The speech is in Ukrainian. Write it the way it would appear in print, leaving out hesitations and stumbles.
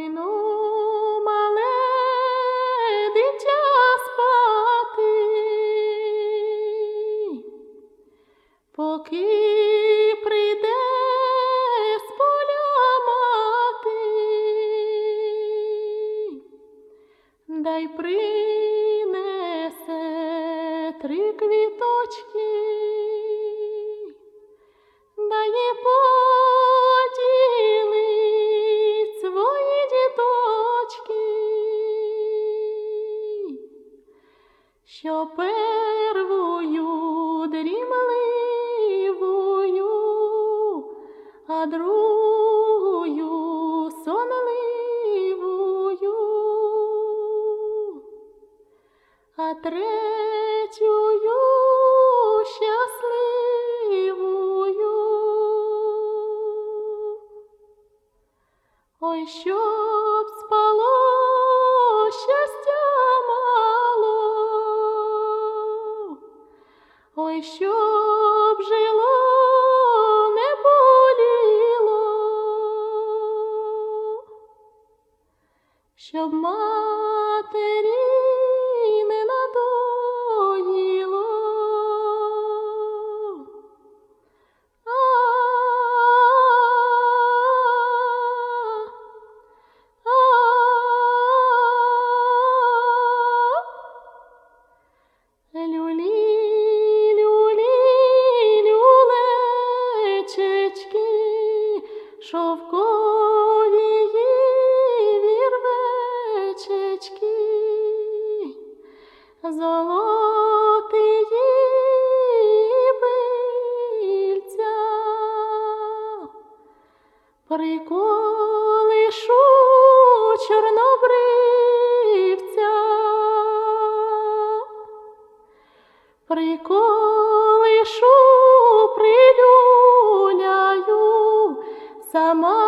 Пойну мале дитя спати, поки прийде з поля мати, дай принесе 3 квіточки, дай їй поділить свої діточки, що первою дрімливою, а другою сонливою, а третьою щасливою. Ой, щоб спало щастя мало, ой, щоб жило, не боліло, щоб матері не надоїло. Люлі, люлі, люлечечки, шовкові вірвечечки, золотії бильця, приколишу чорнобривця, приколишу, прилюляю, сама